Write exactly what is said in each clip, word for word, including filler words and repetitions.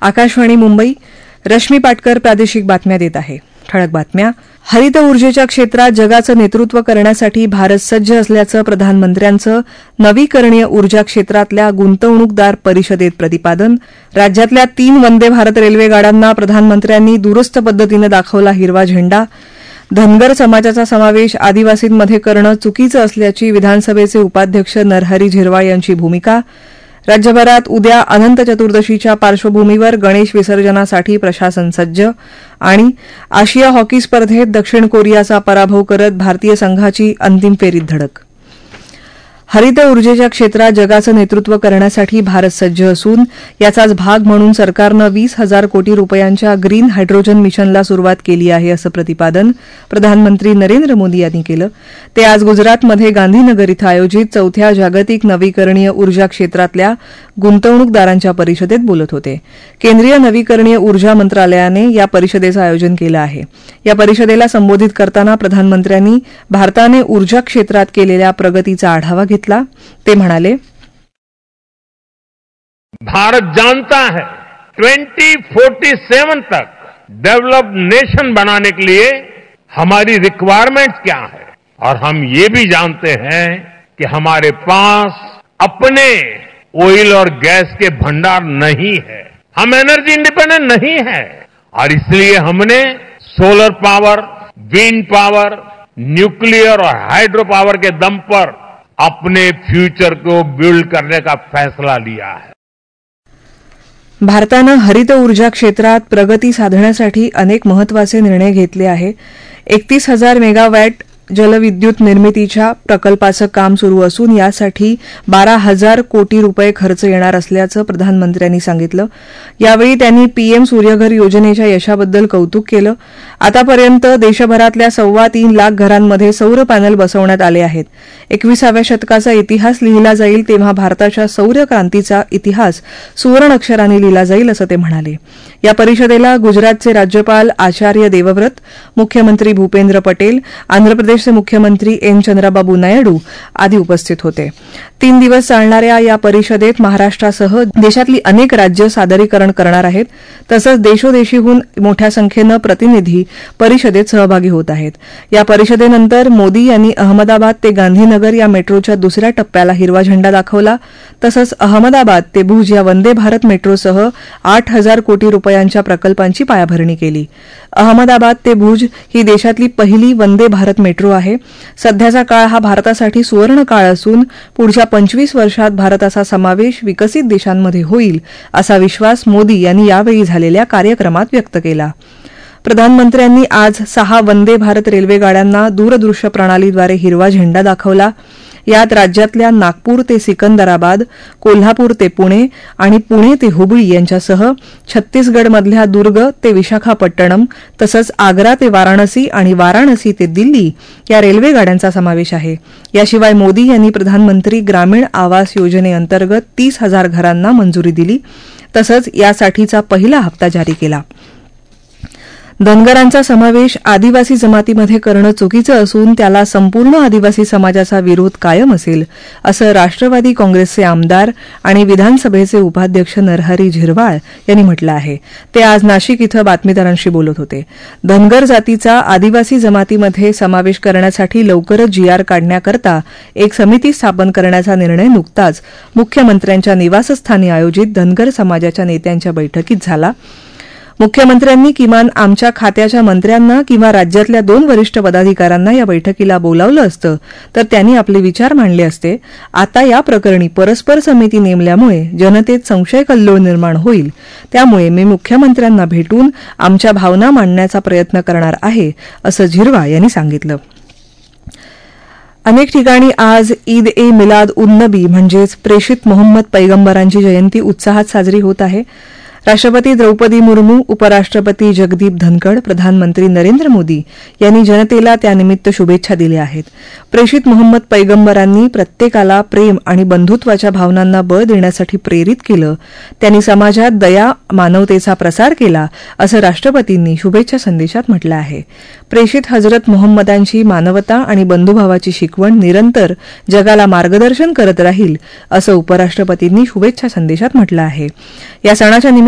आकाशवाणी मुंबई. रश्मी पाटकर प्रादेशिक बातम्या देत आहे. ठळक बातम्या. हरित ऊर्जेच्या क्षेत्रात जगाचं नेतृत्व करण्यासाठी भारत सज्ज असल्याचं प्रधानमंत्र्यांचं नवीकरणीय ऊर्जा क्षेत्रातल्या गुंतवणूकदार परिषदेत प्रतिपादन. राज्यातल्या तीन वंदे भारत रेल्वे गाड्यांना प्रधानमंत्र्यांनी दूरस्थ पद्धतीनं दाखवला हिरवा झेंडा. धनगर समाजाचा समावेश आदिवासींमध्ये करणं चुकीचं असल्याची विधानसभेचे उपाध्यक्ष नरहरी झिरवाळ यांची भूमिका. राज्यभरात उद्या अनंत चतुर्दशीच्या पार्श्वभूमीवर गणेश विसर्जनासाठी प्रशासन सज्ज. आणि आशिया हॉकी स्पर्धेत दक्षिण कोरियाचा पराभव करत भारतीय संघाची अंतिम फेरीत धडक. हरित ऊर्जेच्या क्षेत्रात जगाचं नेतृत्व करण्यासाठी भारत सज्ज असून याचाच भाग म्हणून सरकारनं वीस हजार कोटी रुपयांच्या ग्रीन हायड्रोजन मिशनला सुरुवात केली आहे असं प्रतिपादन प्रधानमंत्री नरेंद्र मोदी यांनी केलं. ते आज गुजरातमध्ये गांधीनगर इथं आयोजित चौथ्या जागतिक नवीकरणीय ऊर्जा क्षेत्रातल्या गुंतवणूकदारांच्या परिषदेत बोलत होते. केंद्रीय नवीकरणीय ऊर्जा मंत्रालयाने या परिषदेचं आयोजन केलं आहे. या परिषदेला संबोधित करताना प्रधानमंत्र्यांनी भारताने ऊर्जा क्षेत्रात केलेल्या प्रगतीचा आढावा घेतला. ते म्हणाले, भारत जानता है ट्वेंटी फोर्टी सेवन तक डेवलप्ड नेशन बनाने के लिए हमारी रिक्वायरमेंट्स क्या है और हम ये भी जानते हैं कि हमारे पास अपने ऑयल और गैस के भंडार नहीं है. हम एनर्जी इंडिपेंडेंट नहीं है और इसलिए हमने solar power, wind power, nuclear और हाइड्रो पावर के दम पर अपने फ्यूचर को बिल्ड करने का फैसला लिया है. भारतानं हरित ऊर्जा क्षेत्रात प्रगती साधण्यासाठी अनेक महत्वाचे निर्णय घेतले आहे. एकतीस हजार मेगावॅट जलविद्युत निर्मितीच्या प्रकल्पाचं काम सुरू असून यासाठी बारा हजार कोटी रुपये खर्च येणार असल्याचं प्रधानमंत्र्यांनी सांगितलं. यावेळी त्यांनी पीएम सूर्यघर योजनेच्या यशाबद्दल कौतुक केलं. आतापर्यंत देशभरातल्या सव्वा तीन लाख घरांमध्ये सौर पॅनल बसवण्यात आले आहेत. एकविसाव्या शतकाचा इतिहास लिहिला जाईल तेव्हा भारताच्या सौर क्रांतीचा इतिहास सुवर्णाक्षरांनी लिहिला जाईल असं ते म्हणाले. या परिषदेला गुजरातचे राज्यपाल आचार्य देवव्रत, मुख्यमंत्री भूपेंद्र पटेल, आंध्र प्रदेशचे मुख्यमंत्री एन चंद्राबाबू नायडू आदी उपस्थित होते. तीन दिवस चालणाऱ्या या परिषदेत महाराष्ट्रासह देशातली अनेक राज्य सादरीकरण करणार आहेत. तसंच देशोदेशीहून मोठ्या संख्येनं प्रतिनिधी परिषदेत सहभागी होत आहेत. या परिषदेनंतर मोदी यांनी अहमदाबाद ते गांधीनगर या मेट्रोच्या दुसऱ्या टप्प्याला हिरवा झेंडा दाखवला. तसंच अहमदाबाद ते भुज या वंदे भारत मेट्रोसह आठ हजार कोटी रुपयांच्या प्रकल्पांची पायाभरणी केली. अहमदाबाद ते भुज ही देशातली पहिली वंदे भारत मेट्रो आहे. सध्याचा काळ हा भारतासाठी सुवर्ण काळ असून पुढच्या पंचवीस वर्षात भारताचा समावेश विकसित देशांमध्ये होईल असा विश्वास मोदी यांनी यावेळी झालेल्या कार्यक्रमात व्यक्त केला. प्रधानमंत्र्यांनी आज सहा वंदे भारत रेल्वे गाड्यांना दूरदृश्य प्रणालीद्वारे हिरवा झेंडा दाखवला. यात राज्यातल्या नागपूर ते सिकंदराबाद, कोल्हापूर ते पुणे आणि पुणे ते हुबळी यांच्यासह छत्तीसगडमधल्या दुर्ग ते विशाखापट्टणम तसंच आग्रा ते वाराणसी आणि वाराणसी ते दिल्ली या रेल्वे गाड्यांचा समावेश आहे. याशिवाय मोदी यांनी प्रधानमंत्री ग्रामीण आवास योजनेअंतर्गत तीस हजार घरांना मंजुरी दिली. तसंच यासाठीचा पहिला हप्ता जारी केला. धनगरांचा समावेश आदिवासी जमातीमध्ये करणं चुकीचं असून त्याला संपूर्ण आदिवासी समाजाचा विरोध कायम असेल असं राष्ट्रवादी काँग्रेसचे आमदार आणि विधानसभेचे उपाध्यक्ष नरहरी झिरवाळ यांनी म्हटलं आहे. ते आज नाशिक इथं बातमीदारांशी बोलत होते. धनगर जातीचा आदिवासी जमातीमध्ये समावेश करण्यासाठी लवकरच जीआर काढण्याकरता एक समिती स्थापन करण्याचा निर्णय नुकताच मुख्यमंत्र्यांच्या निवासस्थानी आयोजित धनगर समाजाच्या नेत्यांच्या बैठकीत झाला. मुख्यमंत्र्यांनी किमान आमच्या खात्याच्या मंत्र्यांना किंवा राज्यातल्या दोन वरिष्ठ पदाधिकाऱ्यांना या बैठकीला बोलावलं असतं तर त्यांनी आपले विचार मांडले असते. आता या प्रकरणी परस्पर समिती नेमल्यामुळे जनतेत संशय कल्लोळ निर्माण होईल. त्यामुळे मी मुख्यमंत्र्यांना भेटून आमच्या भावना मांडण्याचा प्रयत्न करणार आहे असं झिरवाळ यांनी सांगितलं. अनेक ठिकाणी आज ईद ए मिलाद उन नबी म्हणजेच प्रेषित मोहम्मद पैगंबरांची जयंती उत्साहात साजरी होत आहे. राष्ट्रपती द्रौपदी मुर्मू, उपराष्ट्रपती जगदीप धनखड, प्रधानमंत्री नरेंद्र मोदी यांनी जनतेला त्यानिमित्त शुभेच्छा दिल्या आहेत. प्रेषित मोहम्मद पैगंबरांनी प्रत्येकाला प्रेम आणि बंधुत्वाच्या भावनांना बळ देण्यासाठी प्रेरित केलं. त्यांनी समाजात दया, मानवतेचा प्रसार केला असं राष्ट्रपतींनी शुभेच्छा संदेशात म्हटलं आहे. प्रेषित हजरत मोहम्मदांची मानवता आणि बंधुभावाची शिकवण निरंतर जगाला मार्गदर्शन करत राहील असं उपराष्ट्रपतींनी शुभेच्छा संदेशात म्हटलं आहे. या सणाच्या निमित्त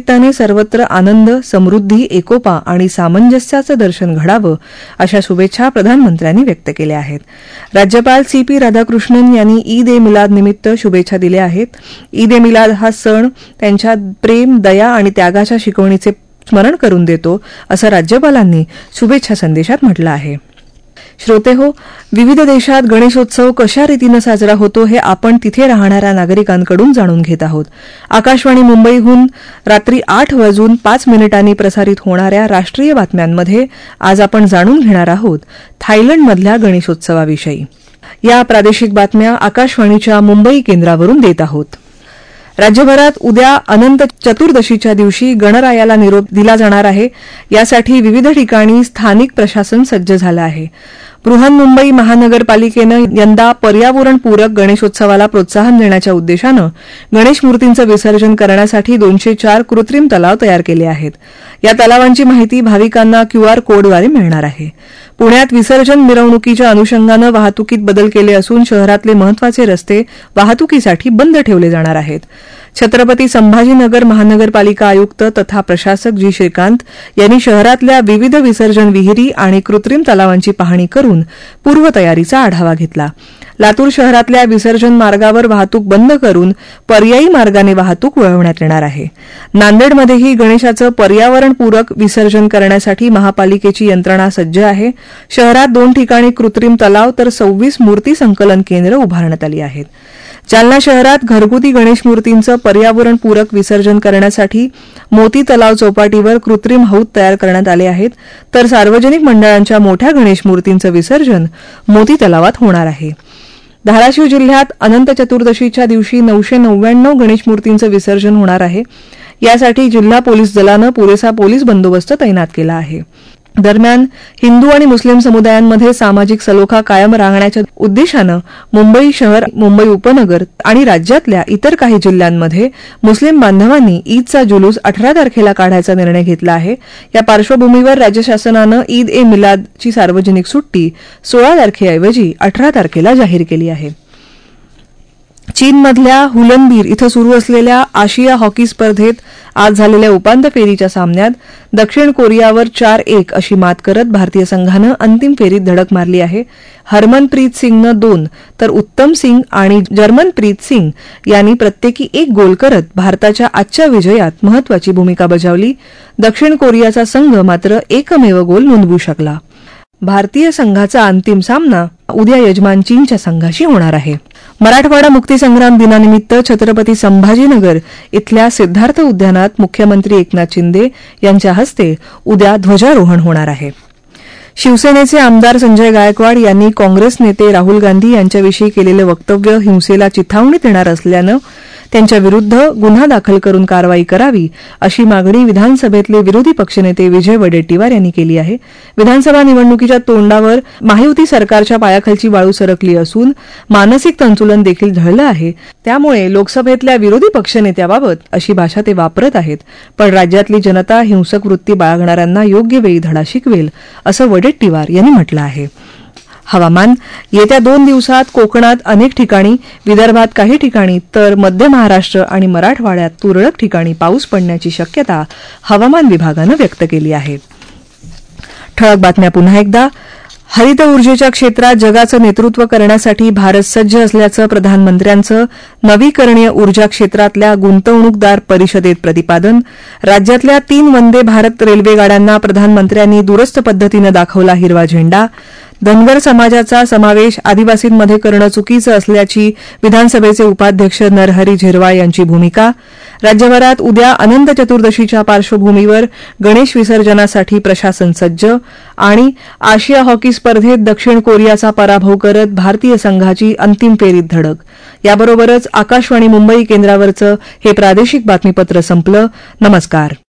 निमित्ताने सर्वत्र आनंद, समृद्धी, एकोपा आणि सामंजस्याचं दर्शन घडावं अशा शुभेच्छा प्रधानमंत्र्यांनी व्यक्त केल्या आहेत. राज्यपाल सी पी राधाकृष्णन यांनी ईद ए मिलाद निमित्त शुभेच्छा दिल्या आहेत. ईद ए मिलाद हा सण त्यांच्या प्रेम, दया आणि त्यागाच्या शिकवणीचे स्मरण करून देतो असं राज्यपालांनी शुभेच्छा संदेशात म्हटलं आहे. श्रोतेहो, विविध देशात गणेशोत्सव कशा रीतीनं साजरा होतो हे आपण तिथे राहणाऱ्या नागरिकांकडून जाणून घेत आहोत. आकाशवाणी मुंबईहून रात्री आठ वाजून पाच मिनिटांनी प्रसारित होणाऱ्या राष्ट्रीय बातम्यांमध्ये आज आपण जाणून घेणार आहोत थायलंडमधल्या गणेशोत्सवाविषयी. या प्रादेशिक बातम्या आकाशवाणीच्या मुंबई केंद्रावरून देत आहोत. राज्यभरात उद्या अनंत चतुर्दशीच्या दिवशी गणरायाला निरोप दिला जाणार आहे. यासाठी विविध ठिकाणी स्थानिक प्रशासन सज्ज झालं आहे. बृहन्मुंबई महानगरपालिकेनं यंदा पर्यावरणपूरक गणेशोत्सवाला प्रोत्साहन देण्याच्या उद्देशानं गणेश मूर्तींचं विसर्जन करण्यासाठी दोनशे चार कृत्रिम तलाव तयार केले आहेत. या तलावांची माहिती भाविकांना क्यूआर कोडद्वारे मिळणार आहे. पुण्यात विसर्जन मिरवणुकीच्या अनुषंगानं वाहतुकीत बदल केले असून शहरातले महत्वाचे रस्ते वाहतुकीसाठी बंद ठेवले जाणार आहेत. छत्रपती संभाजीनगर महानगरपालिका आयुक्त तथा प्रशासक जी श्रीकांत यांनी शहरातल्या विविध विसर्जन विहिरी आणि कृत्रिम तलावांची पाहणी करून पूर्वतयारीचा आढावा घेतला. लातूर शहरातल्या विसर्जन मार्गावर वाहतूक बंद करून पर्यायी मार्गाने वाहतूक वळवण्यात येणार आहे. नांदेडमध्येही गणेशाचं पर्यावरणपूरक विसर्जन करण्यासाठी महापालिकेची यंत्रणा सज्ज आहे. शहरात दोन ठिकाणी कृत्रिम तलाव तर सव्वीस मूर्ती संकलन केंद्र उभारण्यात आली आहेत. जालना शहरात घरगुती गणेश मूर्तींचं पर्यावरणपूरक विसर्जन करण्यासाठी मोती तलाव चौपाटीवर कृत्रिम हौद तयार करण्यात आले आहेत, तर सार्वजनिक मंडळांच्या मोठ्या गणेश मूर्तींचं विसर्जन मोती तलावात होणार आहे. धाराशिव जिल्ह्यात अनंत चतुर्दशीच्या दिवशी नऊशे नव्याण्णव गणेश मूर्तींचं विसर्जन होणार आहे. यासाठी जिल्हा पोलीस दलानं पुरेसा पोलीस बंदोबस्त तैनात केला आहे. दरम्यान हिंदू आणि मुस्लिम समुदायांमध्ये सामाजिक सलोखा कायम राहण्याच्या उद्देशानं मुंबई शहर, मुंबई उपनगर आणि राज्यातल्या इतर काही जिल्ह्यांमध्ये मुस्लिम बांधवांनी ईदचा जुलूस अठरा तारखेला काढायचा निर्णय घेतला आहे. या पार्श्वभूमीवर राज्य शासनानं ईद ए मिलादची सार्वजनिक सुट्टी सोळा तारखेऐवजी अठरा तारखेला जाहीर केली आहे. चीनमधल्या हुलनबीर इथं सुरू असलेल्या आशिया हॉकी स्पर्धेत आज झालेल्या उपांत्य फेरीच्या सामन्यात दक्षिण कोरियावर चार एक अशी मात करत भारतीय संघानं अंतिम फेरीत धडक मारली आहे. हरमनप्रीत सिंगनं दोन तर उत्तम सिंग आणि जर्मनप्रीत सिंग यांनी प्रत्येकी एक गोल करत भारताच्या आजच्या विजयात महत्वाची भूमिका बजावली. दक्षिण कोरियाचा संघ मात्र एकमेव गोल नोंदवू शकला. भारतीय संघाचा अंतिम सामना उद्या यजमान चीनच्या संघाशी होणार आहे. मराठवाडा मुक्तीसंग्राम दिनानिमित्त छत्रपती संभाजीनगर इथल्या सिद्धार्थ उद्यानात मुख्यमंत्री एकनाथ शिंदे यांच्या हस्ते उद्या ध्वजारोहण होणार आहे. शिवसेनेचे आमदार संजय गायकवाड यांनी काँग्रेस नेते राहुल गांधी यांच्याविषयी केलेलं वक्तव्य हिंसेला चिथावणी देणार असल्यानं त्यांच्याविरुद्ध गुन्हा दाखल करून कारवाई करावी अशी मागणी विधानसभेतले विरोधी पक्षनेते विजय वडेट्टीवार यांनी केली आहे. विधानसभा निवडणुकीच्या तोंडावर महायुती सरकारच्या पायाखालची वाळू सरकली असून मानसिक संतुलन देखील ढळलं आहे. त्यामुळे लोकसभेतल्या विरोधी पक्षनेत्याबाबत अशी भाषा ते वापरत आहेत. पण राज्यातली जनता हिंसक वृत्ती बाळगणाऱ्यांना योग्य वेळी धडा शिकवेल असं वडेट्टीवार यांनी म्हटलं आहे. हवामान. येत्या दोन दिवसात कोकणात अनेक ठिकाणी, विदर्भात काही ठिकाणी तर मध्य महाराष्ट्र आणि मराठवाड्यात तुरळक ठिकाणी पाऊस पडण्याची शक्यता हवामान विभागानं व्यक्त केली आहे. ठळक बातम्या पुन्हा एकदा. हरित ऊर्जेच्या क्षेत्रात जगाचं नेतृत्व करण्यासाठी भारत सज्ज असल्याचं प्रधानमंत्र्यांचं नवीकरणीय ऊर्जा क्षेत्रातल्या गुंतवणूकदार परिषदेत प्रतिपादन. राज्यातल्या तीन वंदे भारत रेल्वेगाड्यांना प्रधानमंत्र्यांनी दूरस्थ पद्धतीनं दाखवला हिरवा झेंडा. धनगर समाजाचा समावेश आदिवासींमध्ये करणं चुकीचं असल्याची विधानसभेचे उपाध्यक्ष नरहरी झिरवाळ यांची भूमिका. राज्यभरात उद्या अनंत चतुर्दशीच्या पार्श्वभूमीवर गणेश विसर्जनासाठी प्रशासन सज्ज. आणि आशिया हॉकी स्पर्धेत दक्षिण कोरियाचा पराभव करत भारतीय संघाची अंतिम फेरीत धडक. याबरोबरच आकाशवाणी मुंबई केंद्रावरचं हे प्रादेशिक बातमीपत्र संपलं. नमस्कार.